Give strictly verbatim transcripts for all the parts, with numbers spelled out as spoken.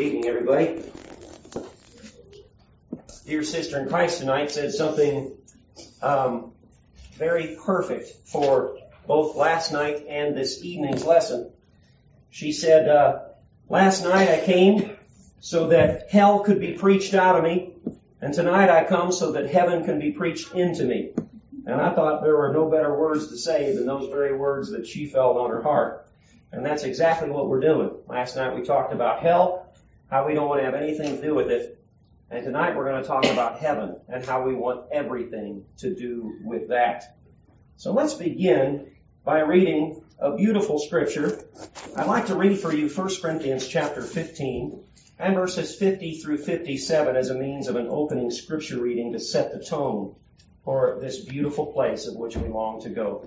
evening, everybody. Dear sister in Christ tonight said something um, very perfect for both last night and this evening's lesson. She said, uh, last night I came so that hell could be preached out of me, and tonight I come so that heaven can be preached into me. And I thought there were no better words to say than those very words that she felt on her heart. And that's exactly what we're doing. Last night we talked about hell, how we don't want to have anything to do with it. And tonight we're going to talk about heaven and how we want everything to do with that. So let's begin by reading a beautiful scripture. I'd like to read for you First Corinthians chapter fifteen and verses fifty through fifty-seven as a means of an opening scripture reading to set the tone for this beautiful place of which we long to go.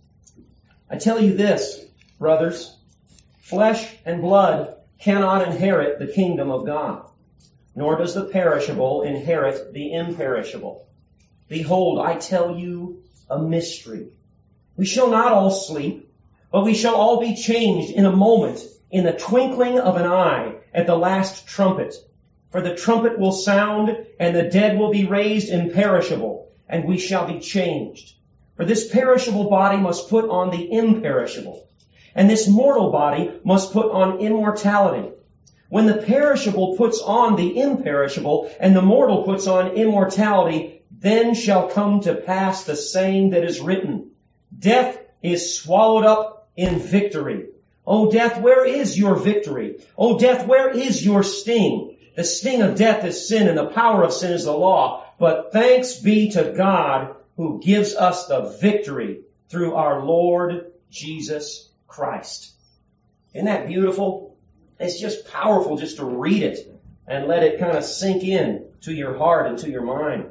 I tell you this, brothers, flesh and blood cannot inherit the kingdom of God, nor does the perishable inherit the imperishable. Behold, I tell you a mystery. We shall not all sleep, but we shall all be changed in a moment, in the twinkling of an eye, at the last trumpet. For the trumpet will sound, and the dead will be raised imperishable, and we shall be changed. For this perishable body must put on the imperishable, and this mortal body must put on immortality. When the perishable puts on the imperishable, and the mortal puts on immortality, then shall come to pass the saying that is written, Death is swallowed up in victory. O death, where is your victory? O death, where is your sting? The sting of death is sin, and the power of sin is the law. But thanks be to God who gives us the victory through our Lord Jesus Christ. Isn't that beautiful? It's just powerful just to read it and let it kind of sink in to your heart and to your mind.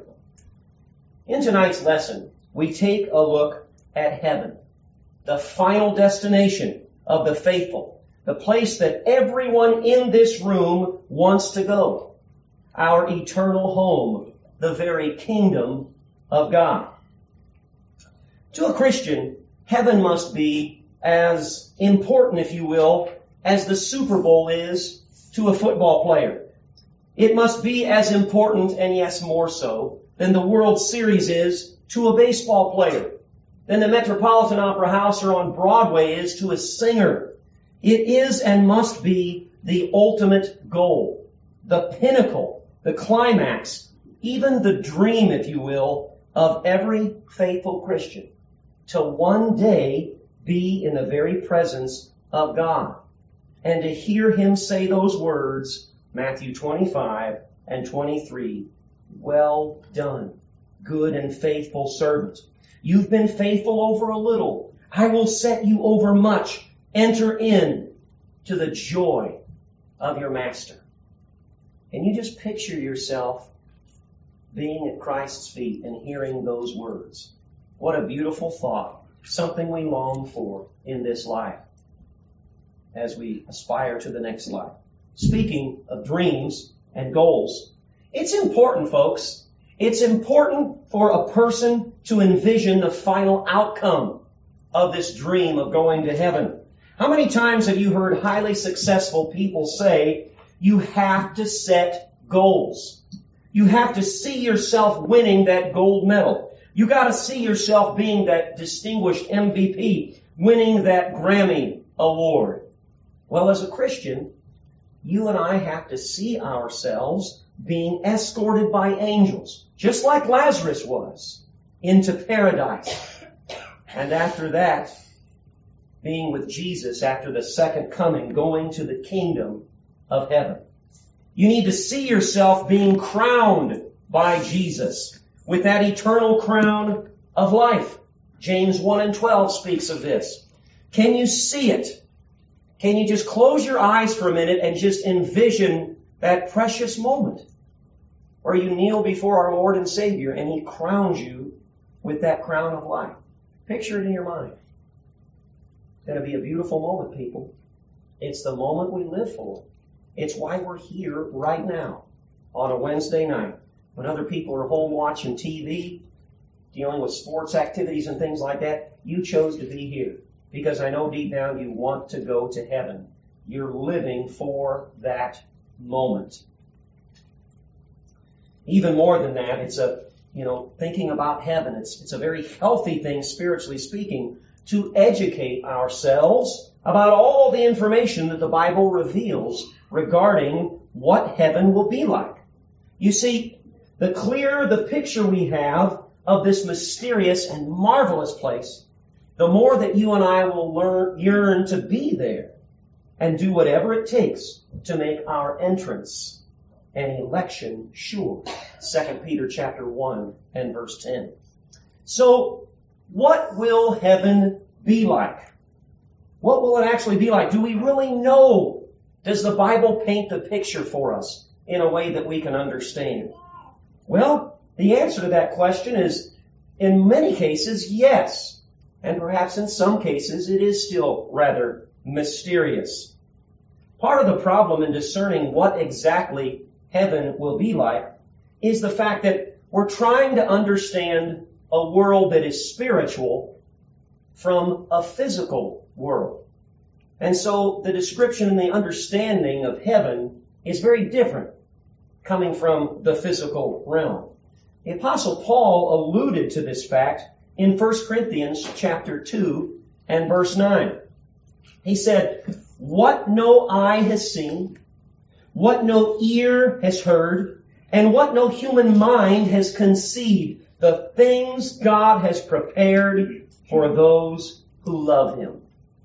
In tonight's lesson, we take a look at heaven, the final destination of the faithful, the place that everyone in this room wants to go, our eternal home, the very kingdom of God. To a Christian, heaven must be as important, if you will, as the Super Bowl is to a football player. It must be as important, and yes, more so, than the World Series is to a baseball player, than the Metropolitan Opera House or on Broadway is to a singer. It is and must be the ultimate goal, the pinnacle, the climax, even the dream, if you will, of every faithful Christian, to one day be in the very presence of God and to hear Him say those words, Matthew twenty-five and twenty-three, well done, good and faithful servant. You've been faithful over a little. I will set you over much. Enter in to the joy of your master. Can you just picture yourself being at Christ's feet and hearing those words? What a beautiful thought. Something we long for in this life as we aspire to the next life. Speaking of dreams and goals, it's important, folks. It's important for a person to envision the final outcome of this dream of going to heaven. How many times have you heard highly successful people say, you have to set goals. You have to see yourself winning that gold medal. You got to see yourself being that distinguished M V P, winning that Grammy award. Well, as a Christian, you and I have to see ourselves being escorted by angels, just like Lazarus was, into paradise. And after that, being with Jesus after the second coming, going to the kingdom of heaven. You need to see yourself being crowned by Jesus with that eternal crown of life. James one and twelve speaks of this. Can you see it? Can you just close your eyes for a minute and just envision that precious moment where you kneel before our Lord and Savior and He crowns you with that crown of life? Picture it in your mind. It's going to be a beautiful moment, people. It's the moment we live for. It's why we're here right now on a Wednesday night when other people are home watching T V, dealing with sports activities and things like that. You chose to be here because I know deep down you want to go to heaven. You're living for that moment. Even more than that, it's a, you know, thinking about heaven. It's, it's a very healthy thing, spiritually speaking, to educate ourselves about all the information that the Bible reveals regarding what heaven will be like. You see, the clearer the picture we have of this mysterious and marvelous place, the more that you and I will learn, yearn to be there and do whatever it takes to make our entrance and election sure. Second Peter chapter one and verse ten. So, what will heaven be like? What will it actually be like? Do we really know? Does the Bible paint the picture for us in a way that we can understand? Well, the answer to that question is, in many cases, yes. And perhaps in some cases, it is still rather mysterious. Part of the problem in discerning what exactly heaven will be like is the fact that we're trying to understand a world that is spiritual from a physical world. And so the description and the understanding of heaven is very different coming from the physical realm. The Apostle Paul alluded to this fact in First Corinthians chapter two and verse nine. He said, "What no eye has seen, what no ear has heard, and what no human mind has conceived, the things God has prepared for those who love Him."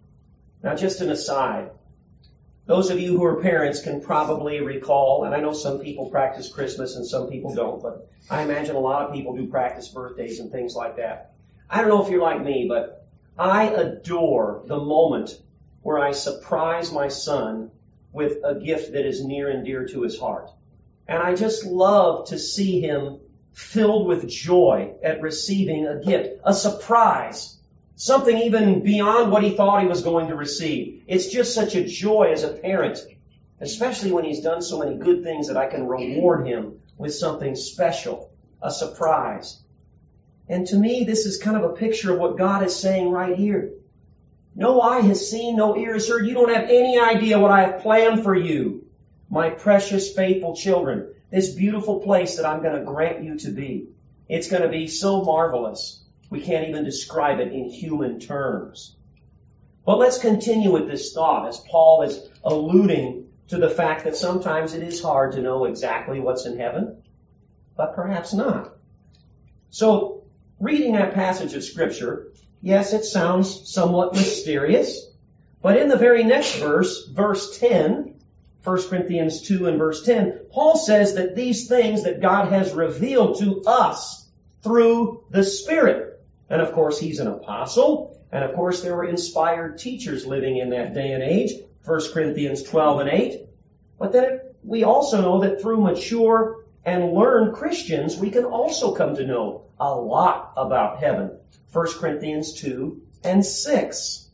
Now, just an aside, those of you who are parents can probably recall, and I know some people practice Christmas and some people don't, but I imagine a lot of people do practice birthdays and things like that. I don't know if you're like me, but I adore the moment where I surprise my son with a gift that is near and dear to his heart. And I just love to see him filled with joy at receiving a gift, a surprise, something even beyond what he thought he was going to receive. It's just such a joy as a parent, especially when he's done so many good things that I can reward him with something special, a surprise. And to me, this is kind of a picture of what God is saying right here. No eye has seen, no ear has heard. You don't have any idea what I have planned for you, my precious, faithful children. This beautiful place that I'm going to grant you to be. It's going to be so marvelous. We can't even describe it in human terms. But let's continue with this thought as Paul is alluding to the fact that sometimes it is hard to know exactly what's in heaven, but perhaps not. So, reading that passage of Scripture, yes, it sounds somewhat mysterious, but in the very next verse, verse ten, First Corinthians two and verse ten, Paul says that these things that God has revealed to us through the Spirit. And of course, he's an apostle, and of course there were inspired teachers living in that day and age, First Corinthians twelve and eight. But then we also know that through mature and learned Christians, we can also come to know a lot about heaven. First Corinthians two and six.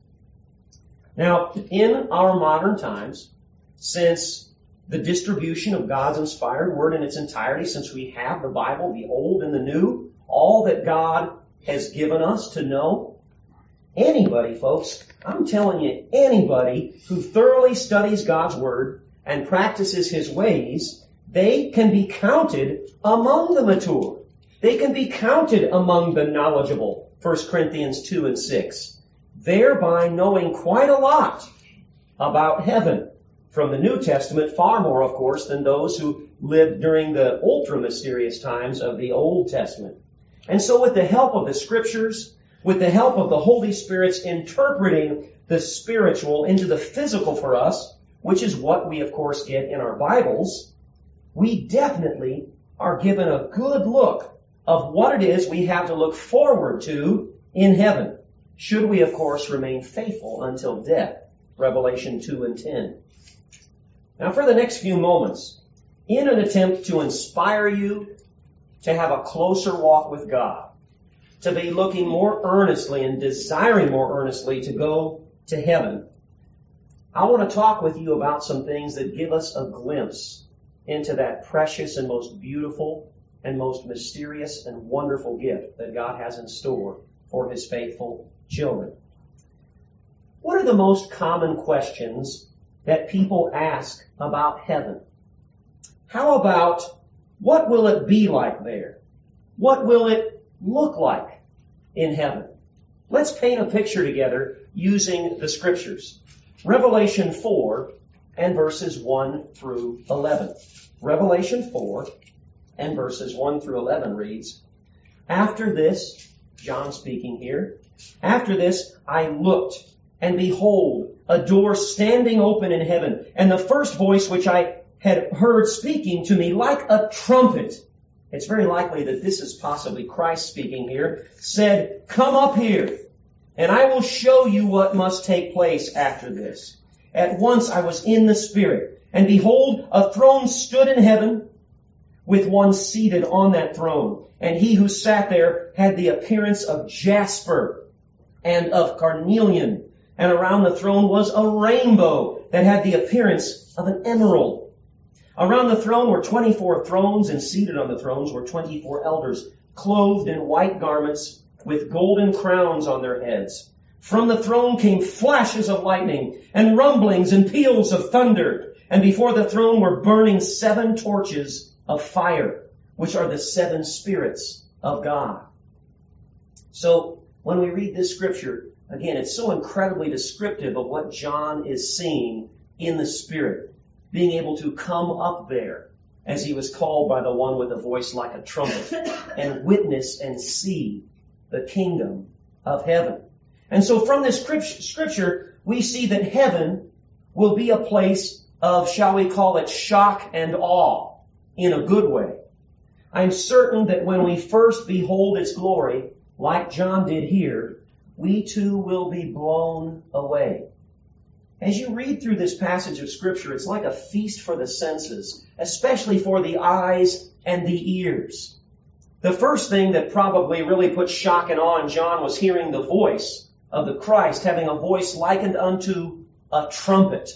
Now, in our modern times, since the distribution of God's inspired word in its entirety, since we have the Bible, the Old and the New, all that God has given us to know, anybody, folks, I'm telling you, anybody who thoroughly studies God's word and practices His ways, they can be counted among the mature. They can be counted among the knowledgeable, First Corinthians two and six, thereby knowing quite a lot about heaven. From the New Testament, far more, of course, than those who lived during the ultra-mysterious times of the Old Testament. And so with the help of the Scriptures, with the help of the Holy Spirit's interpreting the spiritual into the physical for us, which is what we, of course, get in our Bibles, we definitely are given a good look of what it is we have to look forward to in heaven, should we, of course, remain faithful until death, Revelation two and ten. Now, for the next few moments, in an attempt to inspire you to have a closer walk with God, to be looking more earnestly and desiring more earnestly to go to heaven, I want to talk with you about some things that give us a glimpse into that precious and most beautiful and most mysterious and wonderful gift that God has in store for His faithful children. What are the most common questions that people ask about heaven? How about what will it be like there? What will it look like in heaven? Let's paint a picture together using the Scriptures. Revelation four and verses one through eleven. Revelation four and verses one through eleven reads, After this, John speaking here, after this I looked, and behold, a door standing open in heaven, and the first voice which I had heard speaking to me like a trumpet, it's very likely that this is possibly Christ speaking here, said, Come up here, and I will show you what must take place after this. At once I was in the Spirit, and behold, a throne stood in heaven, with one seated on that throne. And he who sat there had the appearance of jasper and of carnelian. And around the throne was a rainbow that had the appearance of an emerald. Around the throne were twenty-four thrones, and seated on the thrones were twenty-four elders, clothed in white garments, with golden crowns on their heads. From the throne came flashes of lightning, and rumblings and peals of thunder. And before the throne were burning seven torches of fire, which are the seven spirits of God. So, when we read this scripture, again, it's so incredibly descriptive of what John is seeing in the Spirit, being able to come up there, as he was called by the one with a voice like a trumpet, and witness and see the kingdom of heaven. And so from this scripture, we see that heaven will be a place of, shall we call it, shock and awe, in a good way. I'm certain that when we first behold its glory, like John did here, we too will be blown away. As you read through this passage of Scripture, it's like a feast for the senses, especially for the eyes and the ears. The first thing that probably really put shock and awe in John was hearing the voice of the Christ, having a voice likened unto a trumpet.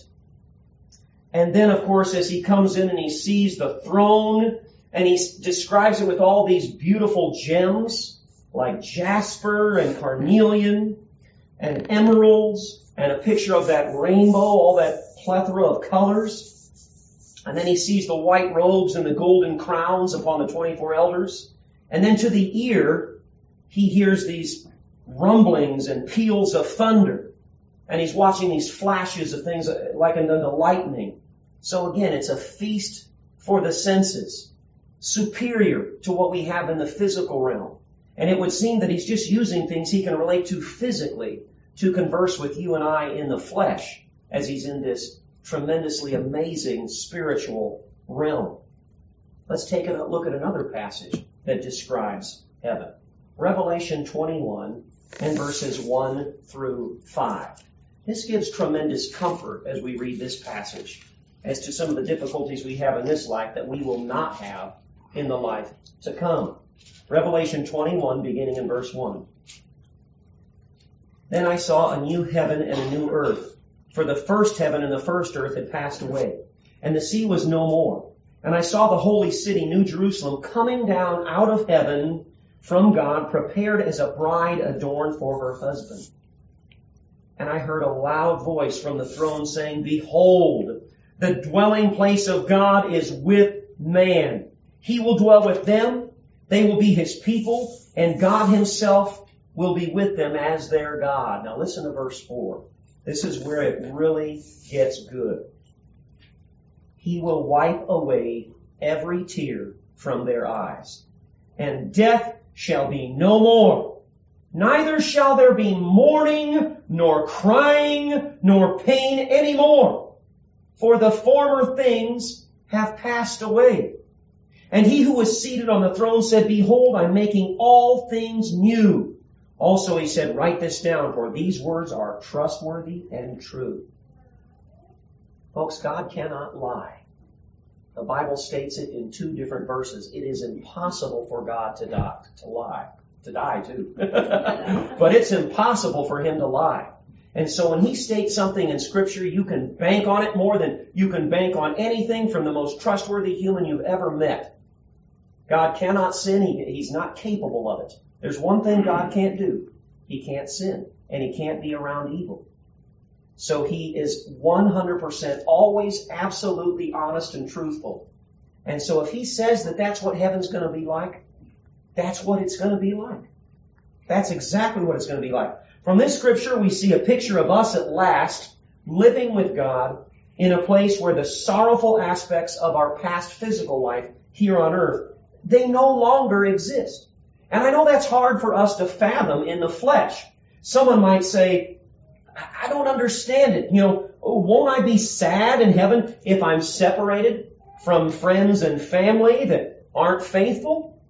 And then, of course, as he comes in and he sees the throne, and he describes it with all these beautiful gems, like jasper and carnelian and emeralds, and a picture of that rainbow, all that plethora of colors. And then he sees the white robes and the golden crowns upon the twenty-four elders. And then to the ear, he hears these rumblings and peals of thunder. And he's watching these flashes of things like unto lightning. So again, it's a feast for the senses, superior to what we have in the physical realm. And it would seem that he's just using things he can relate to physically to converse with you and I in the flesh as he's in this tremendously amazing spiritual realm. Let's take a look at another passage that describes heaven. Revelation twenty-one and verses one through five. This gives tremendous comfort as we read this passage as to some of the difficulties we have in this life that we will not have in the life to come. Revelation twenty-one, beginning in verse one. Then I saw a new heaven and a new earth, for the first heaven and the first earth had passed away, and the sea was no more. And I saw the holy city, New Jerusalem, coming down out of heaven from God, prepared as a bride adorned for her husband. And I heard a loud voice from the throne saying, Behold, the dwelling place of God is with man. He will dwell with them. They will be his people, and God himself will be with them as their God. Now listen to verse four. This is where it really gets good. He will wipe away every tear from their eyes, and death shall be no more. Neither shall there be mourning, nor crying, nor pain any more, for the former things have passed away. And he who was seated on the throne said, Behold, I'm making all things new. Also he said, Write this down, for these words are trustworthy and true. Folks, God cannot lie. The Bible states it in two different verses. It is impossible for God to die, to lie. To die, too. But it's impossible for him to lie. And so when he states something in Scripture, you can bank on it more than you can bank on anything from the most trustworthy human you've ever met. God cannot sin. He, he's not capable of it. There's one thing God can't do. He can't sin. And he can't be around evil. So he is one hundred percent always absolutely honest and truthful. And so if he says that that's what heaven's going to be like, that's what it's going to be like. That's exactly what it's going to be like. From this scripture, we see a picture of us at last living with God in a place where the sorrowful aspects of our past physical life here on earth, they no longer exist. And I know that's hard for us to fathom in the flesh. Someone might say, I don't understand it. You know, oh, won't I be sad in heaven if I'm separated from friends and family that aren't faithful?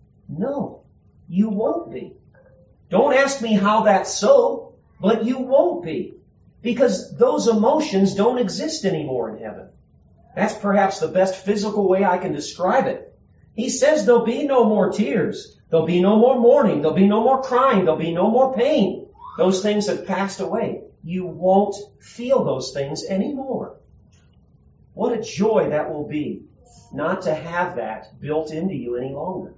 No, you won't be. Don't ask me how that's so, but you won't be. Because those emotions don't exist anymore in heaven. That's perhaps the best physical way I can describe it. He says there'll be no more tears. There'll be no more mourning. There'll be no more crying. There'll be no more pain. Those things have passed away. You won't feel those things anymore. What a joy that will be, not to have that built into you any longer.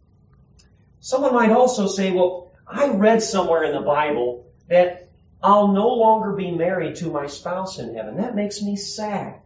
Someone might also say, well, I read somewhere in the Bible that I'll no longer be married to my spouse in heaven. That makes me sad.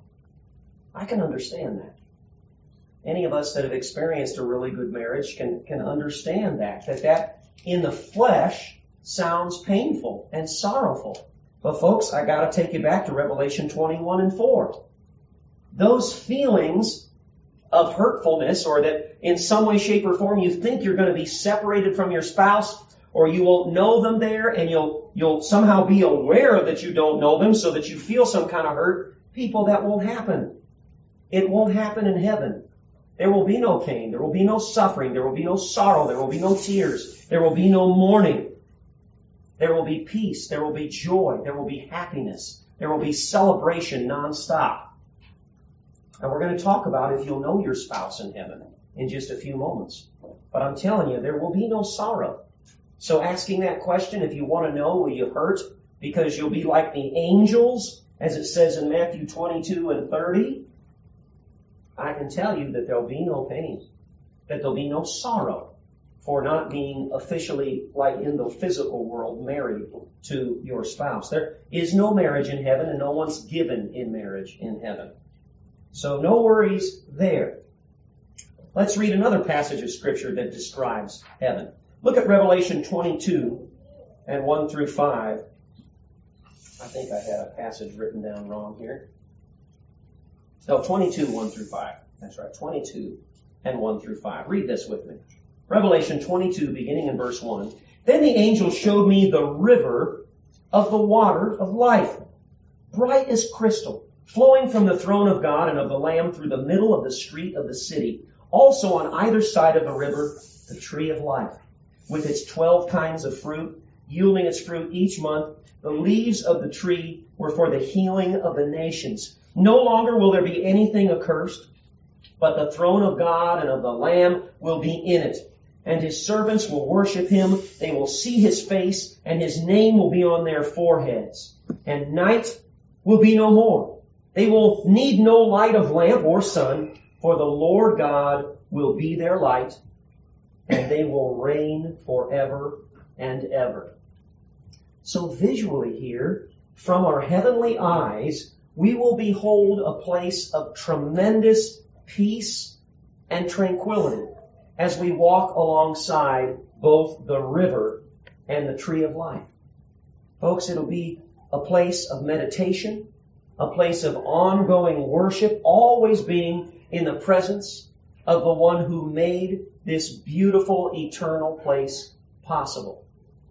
I can understand that. Any of us that have experienced a really good marriage can, can understand that, that that in the flesh sounds painful and sorrowful. But folks, I gotta take you back to Revelation twenty-one and four. Those feelings of hurtfulness, or that in some way, shape, or form you think you're going to be separated from your spouse, or you won't know them there, and you'll you'll somehow be aware that you don't know them so that you feel some kind of hurt. People, that won't happen. It won't happen in heaven. There will be no pain. There will be no suffering. There will be no sorrow. There will be no tears. There will be no mourning. There will be peace. There will be joy. There will be happiness. There will be celebration nonstop. And we're going to talk about if you'll know your spouse in heaven in just a few moments. But I'm telling you, there will be no sorrow. So asking that question, if you want to know, will you hurt because you'll be like the angels, as it says in Matthew twenty-two and thirty? I can tell you that there'll be no pain, that there'll be no sorrow for not being officially, like in the physical world, married to your spouse. There is no marriage in heaven, and no one's given in marriage in heaven. So no worries there. Let's read another passage of Scripture that describes heaven. Look at Revelation twenty-two and one through five. I think I had a passage written down wrong here. No, twenty-two, one through five. That's right, twenty-two and one through five. Read this with me. Revelation twenty-two, beginning in verse one. Then the angel showed me the river of the water of life, bright as crystal, flowing from the throne of God and of the Lamb through the middle of the street of the city. Also on either side of the river, the tree of life, with its twelve kinds of fruit, yielding its fruit each month. The leaves of the tree were for the healing of the nations. No longer will there be anything accursed, but the throne of God and of the Lamb will be in it. And his servants will worship him. They will see his face, and his name will be on their foreheads. And night will be no more. They will need no light of lamp or sun, for the Lord God will be their light, and they will reign forever and ever. So visually here, from our heavenly eyes, we will behold a place of tremendous peace and tranquility as we walk alongside both the river and the tree of life. Folks, it'll be a place of meditation, a place of ongoing worship, always being in the presence of the one who made this beautiful, eternal place possible.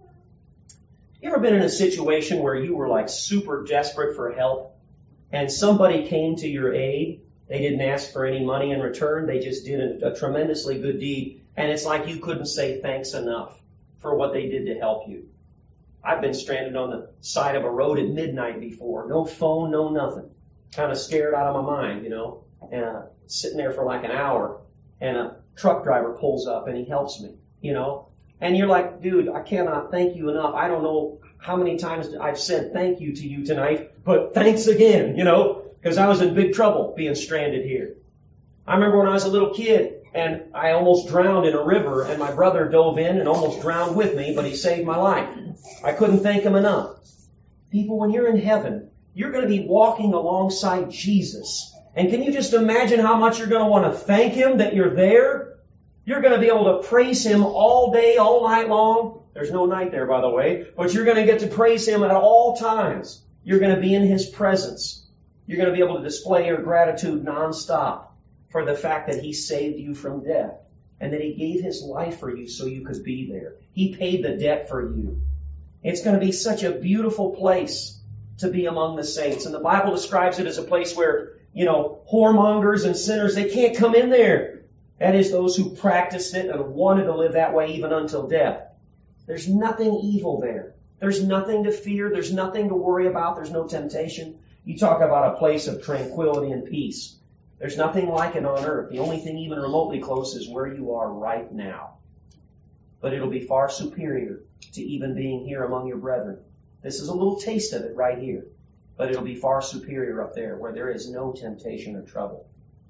You ever been in a situation where you were like super desperate for help and somebody came to your aid? They didn't ask for any money in return. They just did a, a tremendously good deed. And it's like you couldn't say thanks enough for what they did to help you. I've been stranded on the side of a road at midnight before. No phone, no nothing. Kind of scared out of my mind, you know. And uh, sitting there for like an hour. And a truck driver pulls up and he helps me, you know. And you're like, dude, I cannot thank you enough. I don't know how many times I've said thank you to you tonight, but thanks again, you know, because I was in big trouble being stranded here. I remember when I was a little kid and I almost drowned in a river and my brother dove in and almost drowned with me, but he saved my life. I couldn't thank him enough. People, when you're in heaven, you're going to be walking alongside Jesus And can you just imagine how much you're going to want to thank Him that you're there? You're going to be able to praise Him all day, all night long. There's no night there, by the way. But you're going to get to praise Him at all times. You're going to be in His presence. You're going to be able to display your gratitude nonstop for the fact that He saved you from death and that He gave His life for you so you could be there. He paid the debt for you. It's going to be such a beautiful place to be among the saints. And the Bible describes it as a place where, you know, whoremongers and sinners, they can't come in there. That is, those who practiced it and wanted to live that way even until death. There's nothing evil there. There's nothing to fear. There's nothing to worry about. There's no temptation. You talk about a place of tranquility and peace. There's nothing like it on earth. The only thing even remotely close is where you are right now. But it'll be far superior to even being here among your brethren. This is a little taste of it right here. But it'll be far superior up there where there is no temptation or trouble.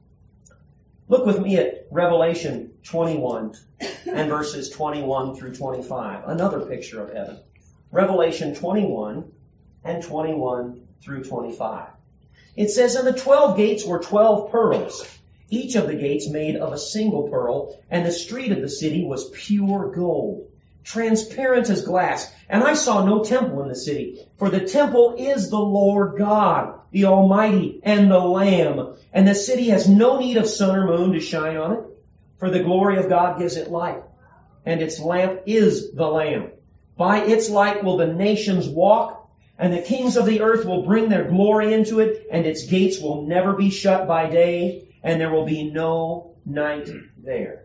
Look with me at Revelation twenty-one and verses twenty-one through twenty-five. Another picture of heaven. Revelation twenty-one and twenty-one through twenty-five. It says, "And the twelve gates were twelve pearls, each of the gates made of a single pearl, and the street of the city was pure gold, transparent as glass. And I saw no temple in the city, for the temple is the Lord God, the Almighty, and the Lamb. And the city has no need of sun or moon to shine on it, for the glory of God gives it light, and its lamp is the Lamb. By its light will the nations walk, and the kings of the earth will bring their glory into it, and its gates will never be shut by day, and there will be no night there."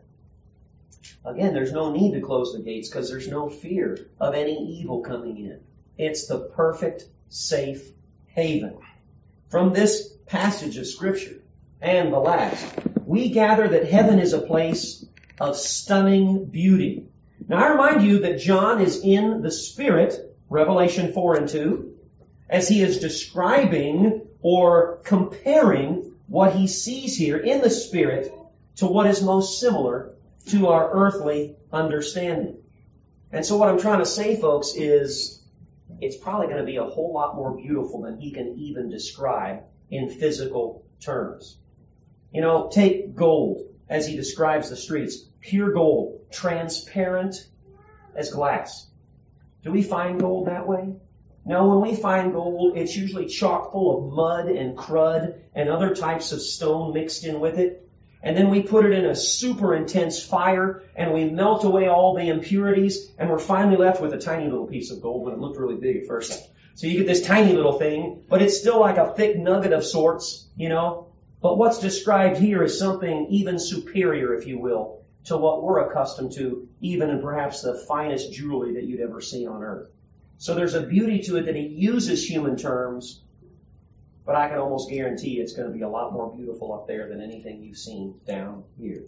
Again, there's no need to close the gates because there's no fear of any evil coming in. It's the perfect, safe haven. From this passage of Scripture and the last, we gather that heaven is a place of stunning beauty. Now, I remind you that John is in the Spirit, Revelation four and two, as he is describing or comparing what he sees here in the Spirit to what is most similar to our earthly understanding. And so what I'm trying to say, folks, is it's probably going to be a whole lot more beautiful than he can even describe in physical terms. You know, take gold as he describes the streets. Pure gold, transparent as glass. Do we find gold that way? No, when we find gold, it's usually chock full of mud and crud and other types of stone mixed in with it. And then we put it in a super intense fire and we melt away all the impurities and we're finally left with a tiny little piece of gold when it looked really big at first. So you get this tiny little thing, but it's still like a thick nugget of sorts, you know. But what's described here is something even superior, if you will, to what we're accustomed to, even in perhaps the finest jewelry that you'd ever see on earth. So there's a beauty to it that he uses human terms, but I can almost guarantee it's going to be a lot more beautiful up there than anything you've seen down here.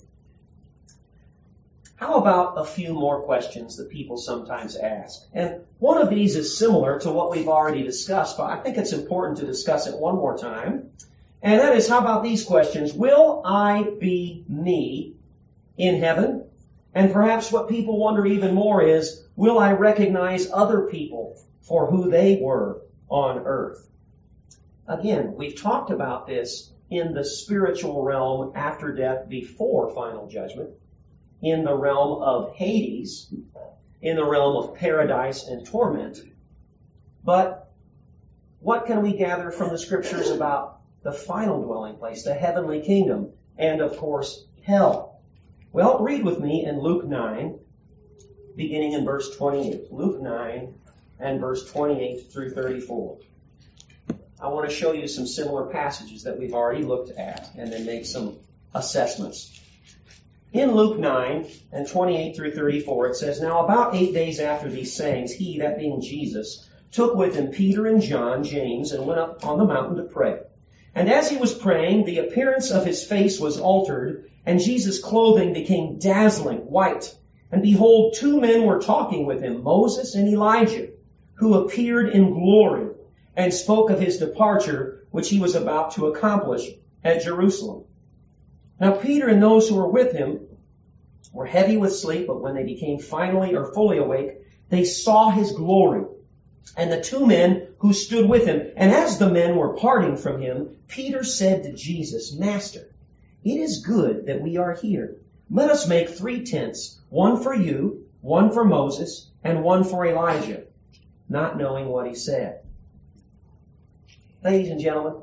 How about a few more questions that people sometimes ask? And one of these is similar to what we've already discussed, but I think it's important to discuss it one more time. And that is, how about these questions? Will I be me in heaven? And perhaps what people wonder even more is, will I recognize other people for who they were on earth? Again, we've talked about this in the spiritual realm after death, before final judgment, in the realm of Hades, in the realm of paradise and torment. But what can we gather from the Scriptures about the final dwelling place, the heavenly kingdom, and of course, hell? Well, read with me in Luke nine, beginning in verse twenty-eight. Luke nine and verse twenty-eight through thirty-four. I want to show you some similar passages that we've already looked at and then make some assessments. In Luke nine and twenty-eight through thirty-four, it says, "Now about eight days after these sayings, he," that being Jesus, "took with him Peter and John, James, and went up on the mountain to pray. And as he was praying, the appearance of his face was altered, and Jesus' clothing became dazzling white. And behold, two men were talking with him, Moses and Elijah, who appeared in glory and spoke of his departure, which he was about to accomplish at Jerusalem. Now Peter and those who were with him were heavy with sleep, but when they became finally or fully awake, they saw his glory and the two men who stood with him. And as the men were parting from him, Peter said to Jesus, Master, it is good that we are here. Let us make three tents, one for you, one for Moses, and one for Elijah, not knowing what he said. Ladies and gentlemen,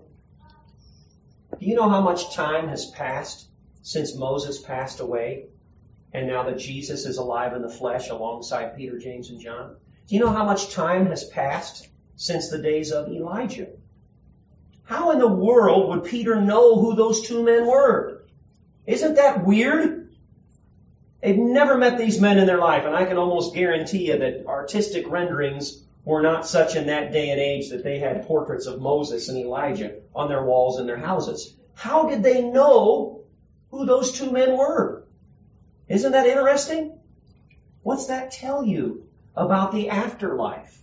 do you know how much time has passed since Moses passed away and now that Jesus is alive in the flesh alongside Peter, James, and John? Do you know how much time has passed since the days of Elijah? How in the world would Peter know who those two men were? Isn't that weird? They've never met these men in their life, and I can almost guarantee you that artistic renderings were not such in that day and age that they had portraits of Moses and Elijah on their walls in their houses. How did they know who those two men were? Isn't that interesting? What's that tell you about the afterlife?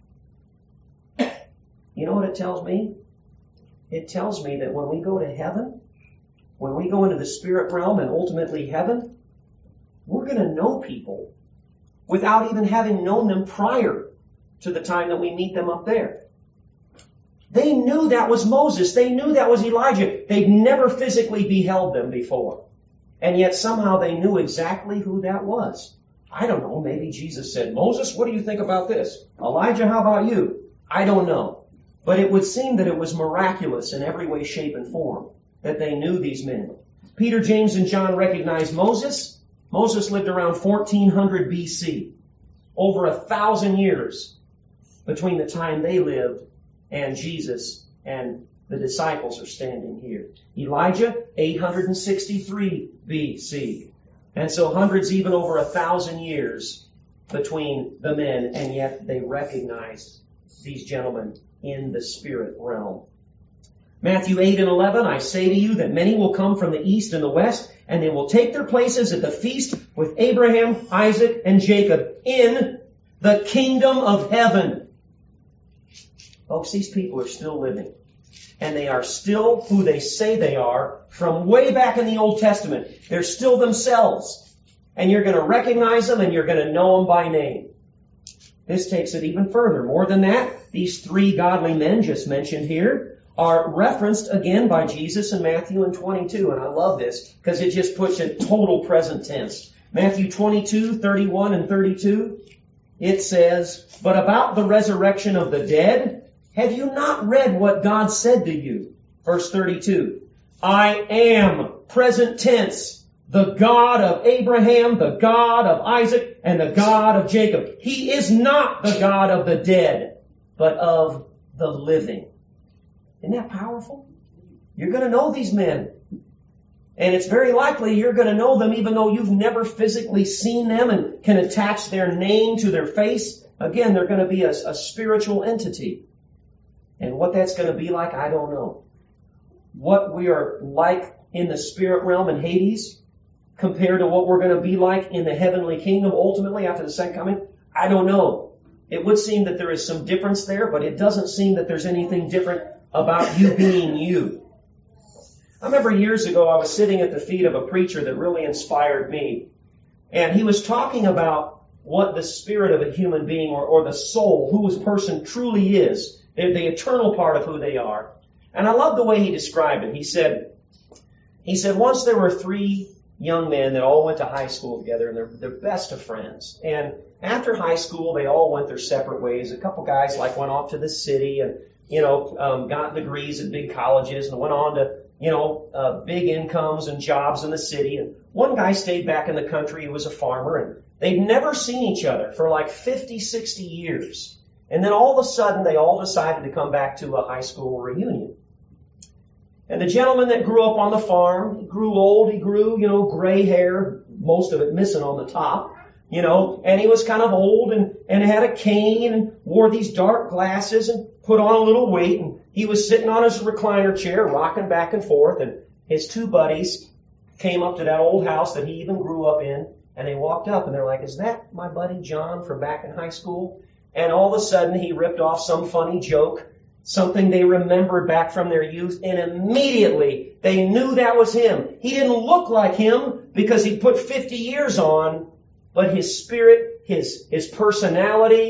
You know what it tells me? It tells me that when we go to heaven, when we go into the spirit realm and ultimately heaven, we're going to know people without even having known them prior to the time that we meet them up there. They knew that was Moses. They knew that was Elijah. They'd never physically beheld them before. And yet somehow they knew exactly who that was. I don't know. Maybe Jesus said, Moses, what do you think about this? Elijah, how about you? I don't know. But it would seem that it was miraculous in every way, shape, and form that they knew these men. Peter, James, and John recognized Moses. Moses lived around fourteen hundred B C. Over a thousand years between the time they lived and Jesus and the disciples are standing here. Elijah, eight hundred sixty-three B C. And so hundreds, even over a thousand years between the men, and yet they recognized these gentlemen in the spirit realm. Matthew eight and eleven, I say to you that many will come from the east and the west, and they will take their places at the feast with Abraham, Isaac, and Jacob in the kingdom of heaven. Folks, these people are still living. And they are still who they say they are from way back in the Old Testament. They're still themselves. And you're going to recognize them and you're going to know them by name. This takes it even further. More than that, these three godly men just mentioned here are referenced again by Jesus in Matthew and twenty-two. And I love this because it just puts it total present tense. Matthew twenty-two, thirty-one and thirty-two. It says, but about the resurrection of the dead, have you not read what God said to you? Verse thirty-two. I am, present tense, the God of Abraham, the God of Isaac, and the God of Jacob. He is not the God of the dead, but of the living. Isn't that powerful? You're going to know these men. And it's very likely you're going to know them even though you've never physically seen them and can attach their name to their face. Again, they're going to be a, a spiritual entity. And what that's going to be like, I don't know. What we are like in the spirit realm in Hades compared to what we're going to be like in the heavenly kingdom ultimately after the second coming, I don't know. It would seem that there is some difference there, but it doesn't seem that there's anything different about you being you. I remember years ago I was sitting at the feet of a preacher that really inspired me. And he was talking about what the spirit of a human being or, or the soul, who a person truly is, the, the eternal part of who they are. And I love the way he described it. He said, he said, once there were three young men that all went to high school together and they're, they're best of friends. And after high school, they all went their separate ways. A couple guys like went off to the city and, you know, um, got degrees at big colleges and went on to, you know, uh, big incomes and jobs in the city. And one guy stayed back in the country. He was a farmer and they'd never seen each other for like fifty, sixty years. And then all of a sudden they all decided to come back to a high school reunion. And the gentleman that grew up on the farm, he grew old, he grew, you know, gray hair, most of it missing on the top, you know, and he was kind of old and, and had a cane and wore these dark glasses and put on a little weight. And he was sitting on his recliner chair, rocking back and forth. And his two buddies came up to that old house that he even grew up in. And they walked up and they're like, is that my buddy John from back in high school? And all of a sudden he ripped off some funny joke, something they remembered back from their youth, and immediately they knew that was him. He didn't look like him because he put fifty years on, but his spirit, his, his personality,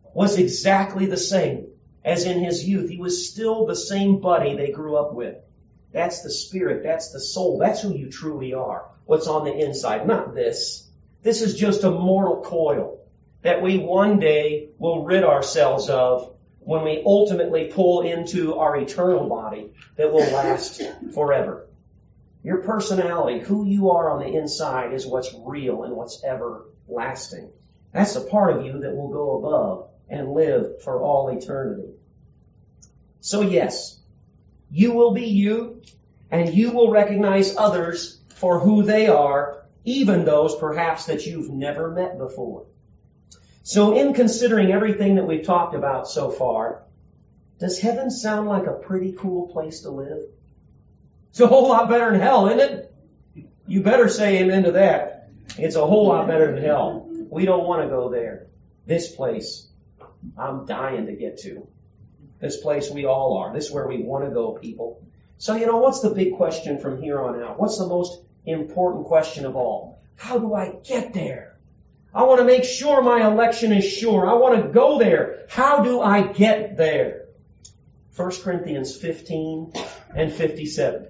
was exactly the same as in his youth. He was still the same buddy they grew up with. That's the spirit. That's the soul. That's who you truly are. What's on the inside. Not this. This is just a mortal coil that we one day will rid ourselves of when we ultimately pull into our eternal body that will last forever. Your personality, who you are on the inside, is what's real and what's everlasting. That's the part of you that will go above and live for all eternity. So yes, you will be you, and you will recognize others for who they are, even those perhaps that you've never met before. So in considering everything that we've talked about so far, does heaven sound like a pretty cool place to live? It's a whole lot better than hell, isn't it? You better say amen to that. It's a whole lot better than hell. We don't want to go there. This place, I'm dying to get to. This place we all are. This is where we want to go, people. So, you know, what's the big question from here on out? What's the most important question of all? How do I get there? I want to make sure my election is sure. I want to go there. How do I get there? First Corinthians fifteen and fifty-seven.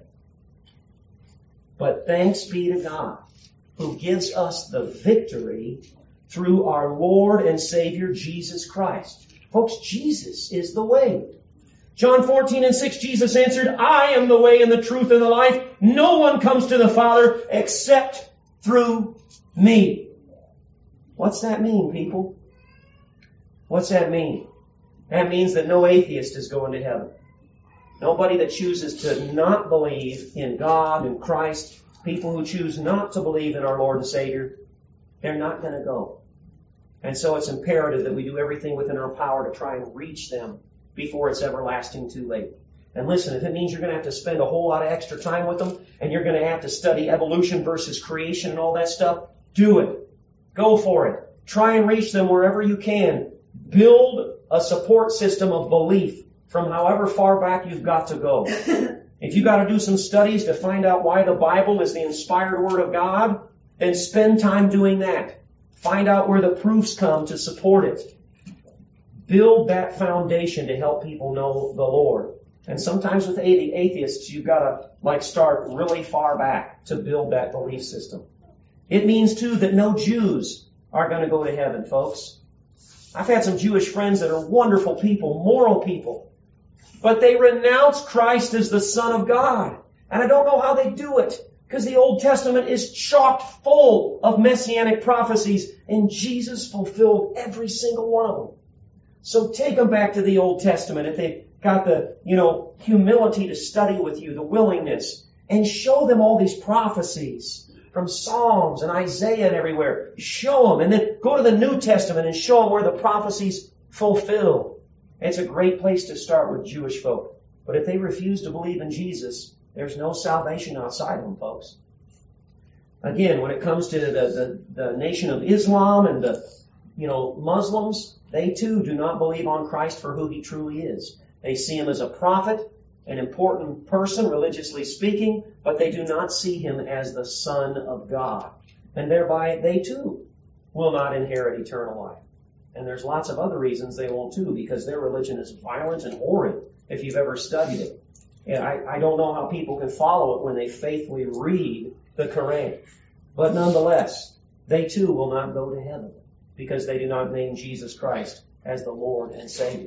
But thanks be to God, who gives us the victory through our Lord and Savior, Jesus Christ. Folks, Jesus is the way. John fourteen and six, Jesus answered, I am the way and the truth and the life. No one comes to the Father except through me. What's that mean, people? What's that mean? That means that no atheist is going to heaven. Nobody that chooses to not believe in God and Christ, people who choose not to believe in our Lord and Savior, they're not going to go. And so it's imperative that we do everything within our power to try and reach them before it's everlasting too late. And listen, if it means you're going to have to spend a whole lot of extra time with them, and you're going to have to study evolution versus creation and all that stuff, do it. Go for it. Try and reach them wherever you can. Build a support system of belief from however far back you've got to go. If you got to do some studies to find out why the Bible is the inspired Word of God, then spend time doing that. Find out where the proofs come to support it. Build that foundation to help people know the Lord. And sometimes with atheists, you've got to like start really far back to build that belief system. It means too that no Jews are going to go to heaven, folks. I've had some Jewish friends that are wonderful people, moral people, but they renounce Christ as the Son of God. And I don't know how they do it, because the Old Testament is chock full of messianic prophecies, and Jesus fulfilled every single one of them. So take them back to the Old Testament if they've got the, you know, humility to study with you, the willingness, and show them all these prophecies from Psalms and Isaiah and everywhere. Show them, and then go to the New Testament and show them where the prophecies fulfill. It's a great place to start with Jewish folk. But if they refuse to believe in Jesus, there's no salvation outside of them, folks. Again, when it comes to the, the, the nation of Islam and the, you know, Muslims, they too do not believe on Christ for who He truly is. They see Him as a prophet, an important person, religiously speaking, but they do not see Him as the Son of God. And thereby, they too will not inherit eternal life. And there's lots of other reasons they won't too, because their religion is violent and horrid, if you've ever studied it. And I, I don't know how people can follow it when they faithfully read the Quran. But nonetheless, they too will not go to heaven, because they do not name Jesus Christ as the Lord and Savior.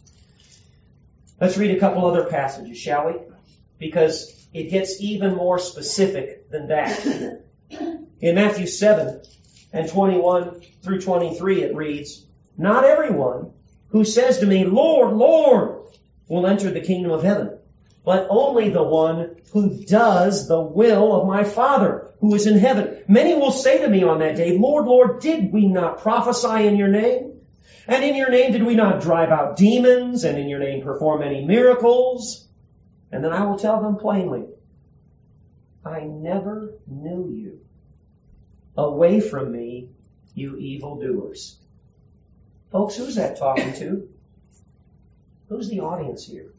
Let's read a couple other passages, shall we? Because it gets even more specific than that. In Matthew seven and twenty-one through twenty-three it reads, Not everyone who says to me, Lord, Lord, will enter the kingdom of heaven, but only the one who does the will of my Father who is in heaven. Many will say to me on that day, Lord, Lord, did we not prophesy in your name? And in your name did we not drive out demons, and in your name perform any miracles? And then I will tell them plainly, I never knew you. Away from me, you evildoers. Folks, who's that talking to? Who's the audience here?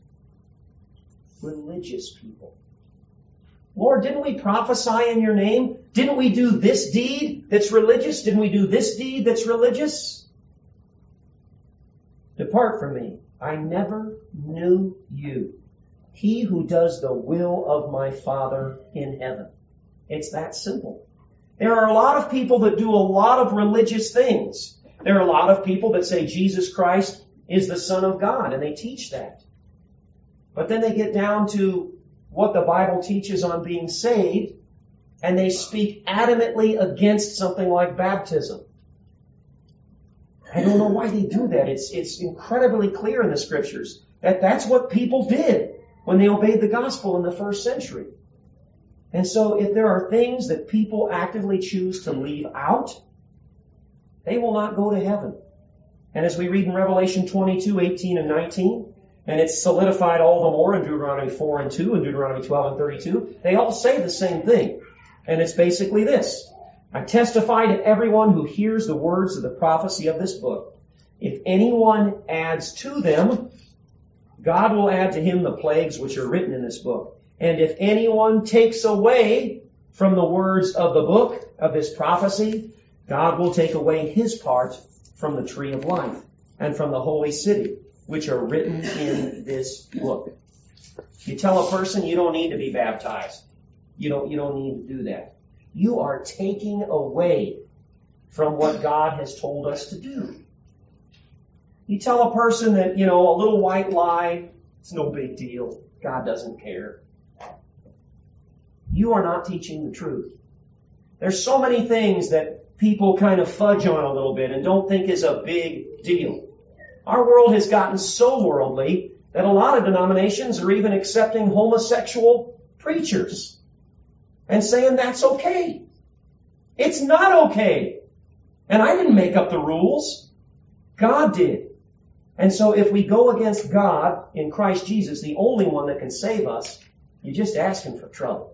Religious people. Lord, didn't we prophesy in your name? Didn't we do this deed that's religious? Didn't we do this deed that's religious? Depart from me. I never knew you. He who does the will of my Father in heaven. It's that simple. There are a lot of people that do a lot of religious things. There are a lot of people that say Jesus Christ is the Son of God, and they teach that. But then they get down to what the Bible teaches on being saved, and they speak adamantly against something like baptism. I don't know why they do that. It's, it's incredibly clear in the Scriptures that that's what people did when they obeyed the gospel in the first century. And so if there are things that people actively choose to leave out, they will not go to heaven. And as we read in Revelation twenty-two, eighteen and nineteen, and it's solidified all the more in Deuteronomy four and two and Deuteronomy twelve and thirty-two, they all say the same thing. And it's basically this. I testify to everyone who hears the words of the prophecy of this book. If anyone adds to them, God will add to him the plagues which are written in this book. And if anyone takes away from the words of the book of this prophecy, God will take away his part from the tree of life and from the holy city, which are written in this book. You tell a person you don't need to be baptized. You don't, you don't need to do that. You are taking away from what God has told us to do. You tell a person that, you know, a little white lie, it's no big deal. God doesn't care. You are not teaching the truth. There's so many things that people kind of fudge on a little bit and don't think is a big deal. Our world has gotten so worldly that a lot of denominations are even accepting homosexual preachers and saying that's okay. It's not okay. And I didn't make up the rules. God did. And so if we go against God in Christ Jesus, the only one that can save us, you're just asking for trouble.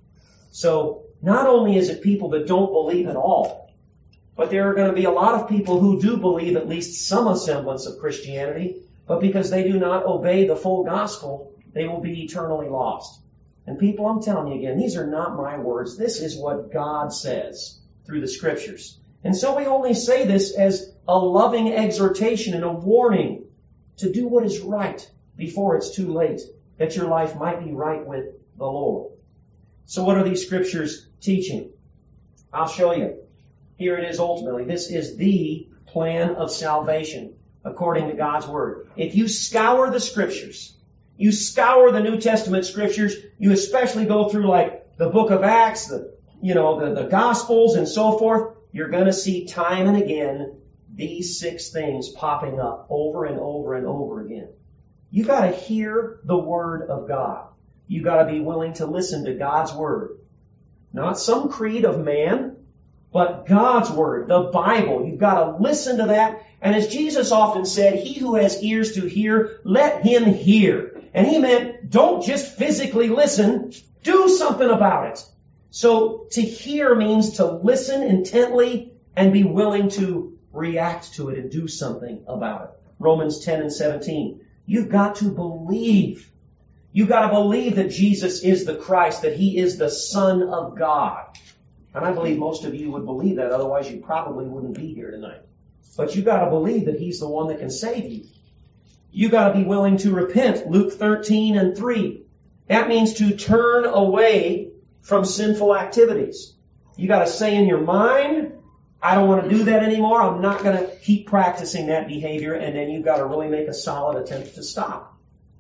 So not only is it people that don't believe at all, but there are going to be a lot of people who do believe at least some semblance of Christianity, but because they do not obey the full gospel, they will be eternally lost. And people, I'm telling you again, these are not my words. This is what God says through the Scriptures. And so we only say this as a loving exhortation and a warning to do what is right before it's too late, that your life might be right with the Lord. So what are these Scriptures teaching? I'll show you. Here it is ultimately. This is the plan of salvation according to God's Word. If you scour the Scriptures, you scour the New Testament Scriptures, you especially go through like the book of Acts, the, you know, the, the Gospels and so forth, you're going to see time and again these six things popping up over and over and over again. You got to hear the Word of God. You got to be willing to listen to God's Word. Not some creed of man, but God's Word, the Bible. You've got to listen to that. And as Jesus often said, he who has ears to hear, let him hear. And he meant, don't just physically listen, do something about it. So to hear means to listen intently and be willing to react to it and do something about it. Romans ten and seventeen. You've got to believe. You've got to believe that Jesus is the Christ, that he is the Son of God. And I believe most of you would believe that, otherwise you probably wouldn't be here tonight. But you've got to believe that he's the one that can save you. You've got to be willing to repent. Luke thirteen and three. That means to turn away from sinful activities. You got to say in your mind, I don't want to do that anymore. I'm not going to keep practicing that behavior. And then you've got to really make a solid attempt to stop.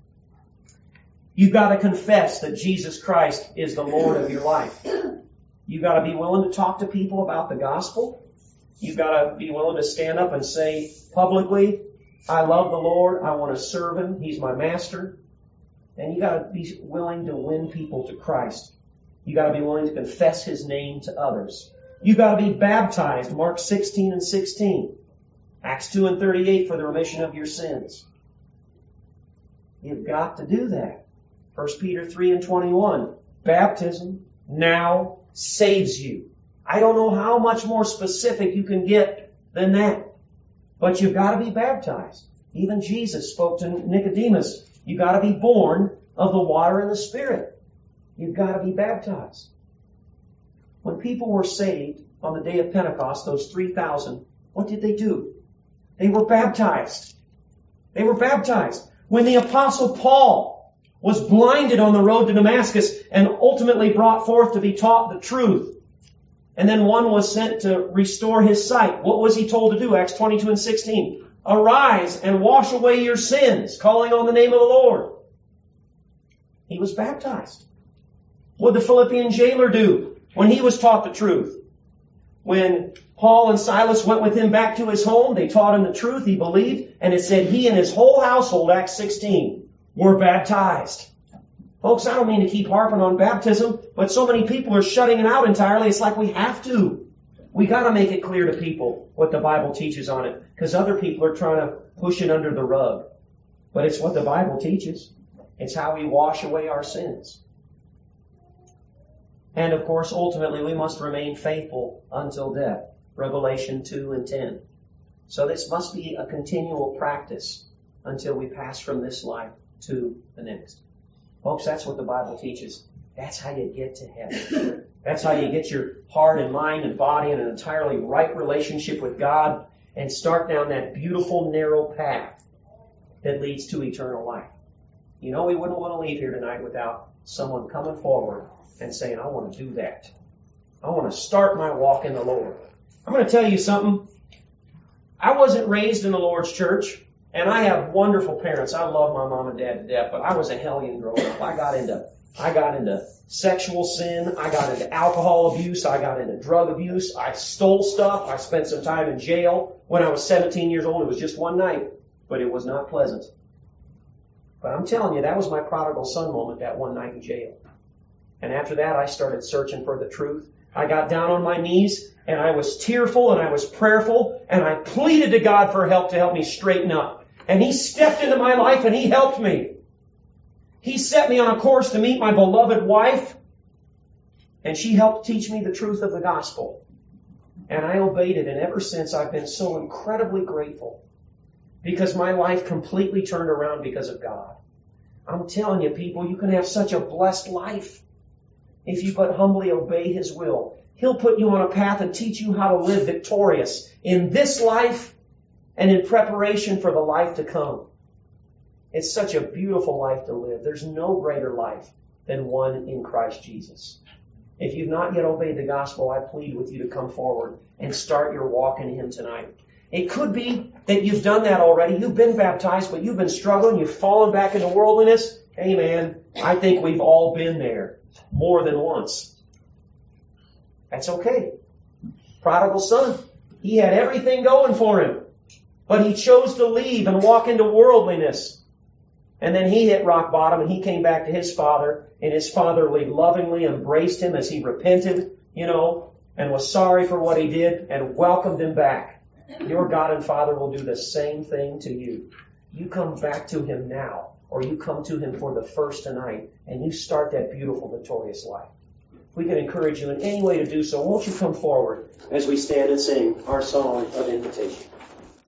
You've got to confess that Jesus Christ is the Lord of your life. You've got to be willing to talk to people about the gospel. You've got to be willing to stand up and say publicly, I love the Lord. I want to serve him. He's my master. And you got to be willing to win people to Christ. You got to be willing to confess his name to others. You got to be baptized. Mark sixteen and sixteen. Acts two and thirty-eight for the remission of your sins. You've got to do that. First Peter three and twenty-one. Baptism now saves you. I don't know how much more specific you can get than that. But you've got to be baptized. Even Jesus spoke to Nicodemus. You've got to be born of the water and the Spirit. You've got to be baptized. When people were saved on the day of Pentecost, those three thousand, what did they do? They were baptized. They were baptized. When the Apostle Paul was blinded on the road to Damascus and ultimately brought forth to be taught the truth, and then one was sent to restore his sight, what was he told to do? Acts twenty-two and sixteen. Arise and wash away your sins, calling on the name of the Lord. He was baptized. What did the Philippian jailer do when he was taught the truth? When Paul and Silas went with him back to his home, they taught him the truth, he believed, and it said he and his whole household, Acts sixteen, were baptized. Folks, I don't mean to keep harping on baptism, but so many people are shutting it out entirely, it's like we have to. We gotta make it clear to people what the Bible teaches on it, because other people are trying to push it under the rug. But it's what the Bible teaches. It's how we wash away our sins. And of course, ultimately, we must remain faithful until death. Revelation two and ten. So this must be a continual practice until we pass from this life to the next. Folks, that's what the Bible teaches. That's how you get to heaven. That's how you get your heart and mind and body in an entirely right relationship with God and start down that beautiful, narrow path that leads to eternal life. You know, we wouldn't want to leave here tonight without someone coming forward and saying, I want to do that. I want to start my walk in the Lord. I'm going to tell you something. I wasn't raised in the Lord's church, and I have wonderful parents. I love my mom and dad to death, but I was a hellion growing up. I got into, I got into sexual sin. I got into alcohol abuse. I got into drug abuse. I stole stuff. I spent some time in jail. When I was seventeen years old, it was just one night, but it was not pleasant. But I'm telling you, that was my prodigal son moment, that one night in jail. And after that, I started searching for the truth. I got down on my knees, and I was tearful, and I was prayerful, and I pleaded to God for help to help me straighten up. And He stepped into my life, and He helped me. He set me on a course to meet my beloved wife, and she helped teach me the truth of the gospel. And I obeyed it, and ever since I've been so incredibly grateful because my life completely turned around because of God. I'm telling you, people, you can have such a blessed life if you but humbly obey His will. He'll put you on a path and teach you how to live victorious in this life and in preparation for the life to come. It's such a beautiful life to live. There's no greater life than one in Christ Jesus. If you've not yet obeyed the gospel, I plead with you to come forward and start your walk in Him tonight. It could be that you've done that already. You've been baptized, but you've been struggling. You've fallen back into worldliness. Hey, man, I think we've all been there more than once. That's okay. Prodigal son, he had everything going for him, but he chose to leave and walk into worldliness. And then he hit rock bottom and he came back to his father, and his father lovingly embraced him as he repented, you know, and was sorry for what he did and welcomed him back. Your God and Father will do the same thing to you. You come back to Him now, or you come to Him for the first tonight, and you start that beautiful, victorious life. If we can encourage you in any way to do so, won't you come forward as we stand and sing our song of invitation?